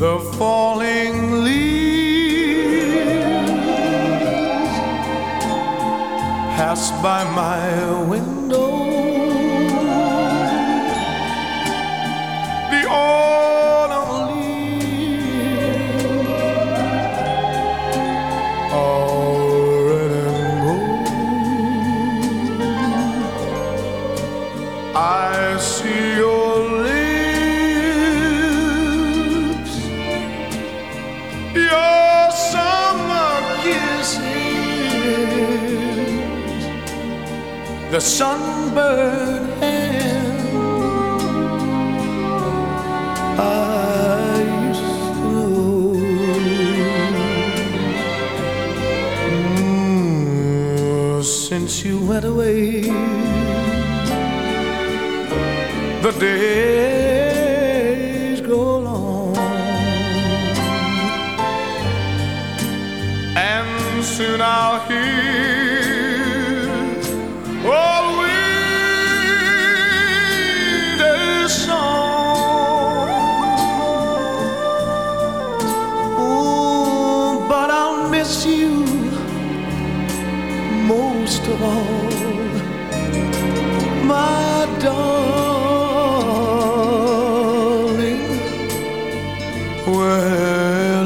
The falling leaves pass by my window. The autumn leaves are red and gold. I see your lips, your summer kisses, the sunburned hand I used to know. Since you went away, the days grow long, and soon I'll hear old winter's song. Oh, but I'll miss you most of all, my darling. When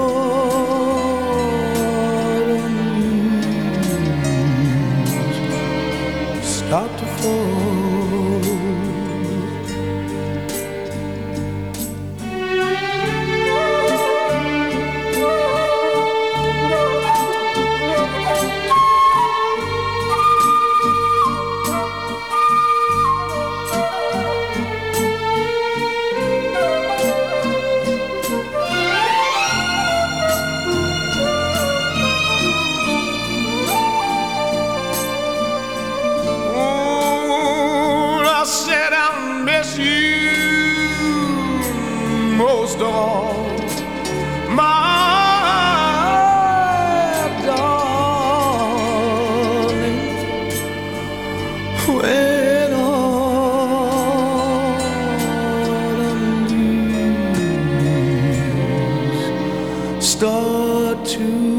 autumn leaves start to fall. Most of all, my darling, when autumn leaves start to